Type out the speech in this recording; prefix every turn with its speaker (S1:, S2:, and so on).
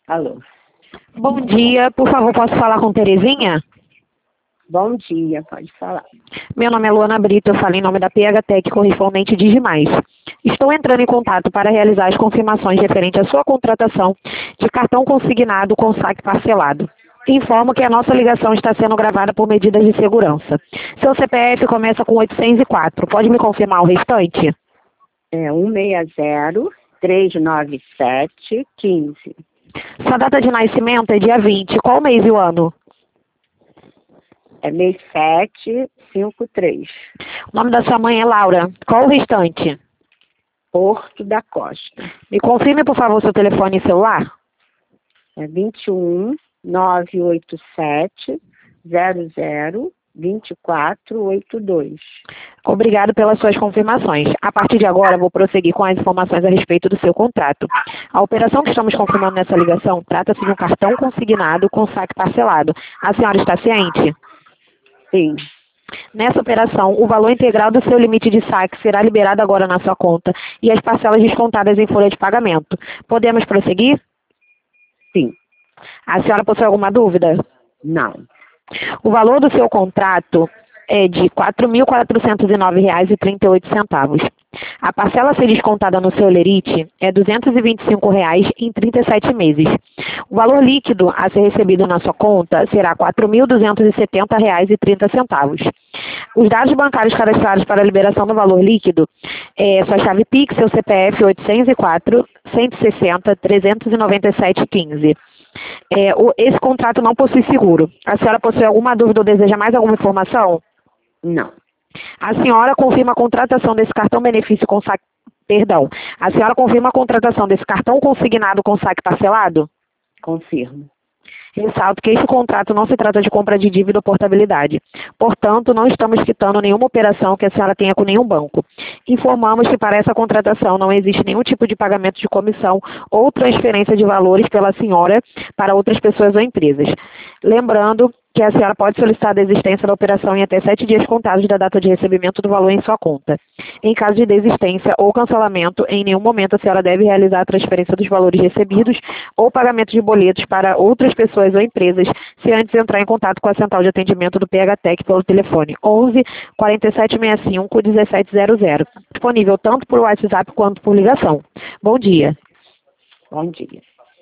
S1: Alô.
S2: Bom dia, por favor, posso falar com Terezinha?
S1: Bom dia, pode falar.
S2: Meu nome é Luana Brito, eu falo em nome da PHTEC, correspondente de Digimais. Estou entrando em contato para realizar as confirmações referentes à sua contratação de cartão consignado com saque parcelado. Informo que a nossa ligação está sendo gravada por medidas de segurança. Seu CPF começa com 804, pode me confirmar o restante?
S1: É 160-397-15.
S2: Sua data de nascimento é dia 20, qual mês e o ano?
S1: É mês 753.
S2: O nome da sua mãe é Laura, qual o restante?
S1: Porto da Costa.
S2: Me confirme, por favor, seu telefone e celular.
S1: É 21-987-00-2482.
S2: Obrigado pelas suas confirmações. A partir de agora, vou prosseguir com as informações a respeito do seu contrato. A operação que estamos confirmando nessa ligação trata-se de um cartão consignado com saque parcelado. A senhora está ciente?
S1: Sim.
S2: Nessa operação, o valor integral do seu limite de saque será liberado agora na sua conta e as parcelas descontadas em folha de pagamento. Podemos prosseguir?
S1: Sim.
S2: A senhora possui alguma dúvida?
S1: Não.
S2: O valor do seu contrato é de R$ 4.409,38. A parcela a ser descontada no seu lerite é R$ 225,00 em 37 meses. O valor líquido a ser recebido na sua conta será R$ 4.270,30. Os dados bancários cadastrados para a liberação do valor líquido é sua chave Pix, seu CPF 804-160-397-15. Esse contrato não possui seguro. A senhora possui alguma dúvida ou deseja mais alguma informação?
S1: Não.
S2: A senhora confirma a contratação desse cartão benefício com saque... Perdão. A senhora confirma a contratação desse cartão consignado com saque parcelado?
S1: Confirmo.
S2: Ressalto que este contrato não se trata de compra de dívida ou portabilidade. Portanto, não estamos quitando nenhuma operação que a senhora tenha com nenhum banco. Informamos que para essa contratação não existe nenhum tipo de pagamento de comissão ou transferência de valores pela senhora para outras pessoas ou empresas. Lembrando que a senhora pode solicitar a desistência da operação em até 7 dias contados da data de recebimento do valor em sua conta. Em caso de desistência ou cancelamento, em nenhum momento a senhora deve realizar a transferência dos valores recebidos ou pagamento de boletos para outras pessoas ou empresas, se antes entrar em contato com a central de atendimento do PHTEC pelo telefone 11 4765 1700, disponível tanto por WhatsApp quanto por ligação. Bom dia.
S1: Bom dia.